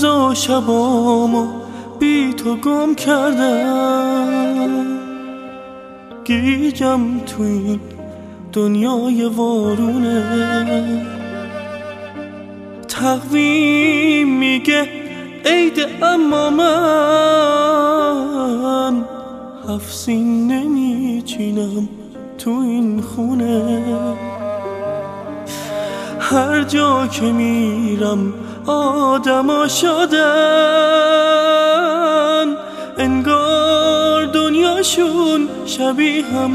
روزا شبامو بی تو گم کردم، گیجم تو این دنیای وارونه. تقویم میگه عید اما من 7 سین نمیچینم تو این خونه. هر جا که میرم آدما شدن، انگار دنیاشون شبیه هم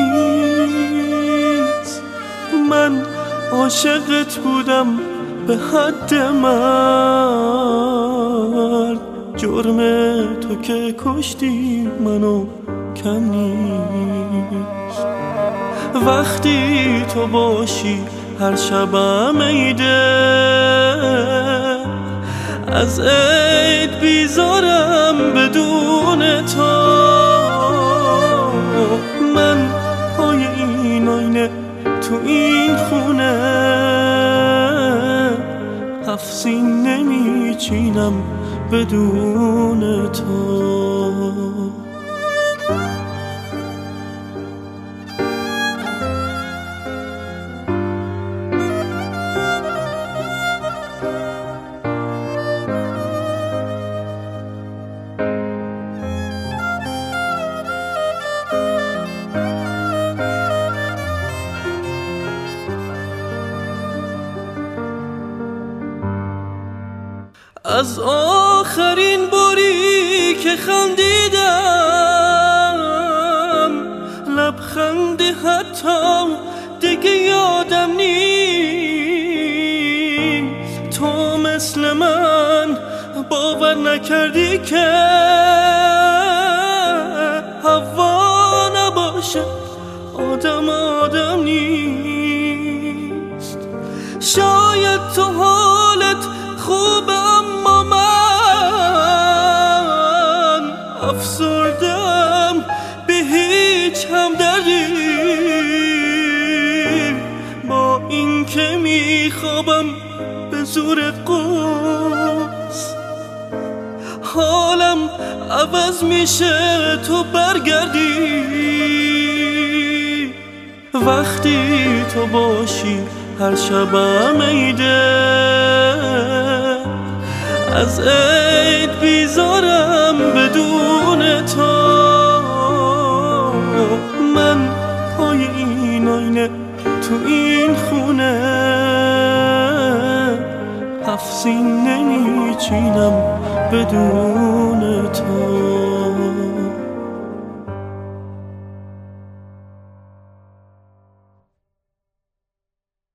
نیست. من عاشقت بودم به حد مرگ، جرم تو که کشتی منو کم نیست. وقتی تو باشی هر شبم عیده، از عید بیزارم بدون تو. من پای این آینه تو این خونه 7 سین نمیچینم بدون تو. از آخرین باری که خندیدم، لبخندی حتی دیگه یادم نیست. تو مثل من باور نکردی که هوا نباشه آدم نیست. شاید تو حالت خوبه اما من افسردم به هیچ همدردی. با این که میخوابم به زور قرص، حالم عوض میشه تو برگردی. وقتی تو باشی هر شبم عیده، از عید بیزارم بدون تو. من پای این آینه تو این خونه 7 سین نمیچینم بدون تو.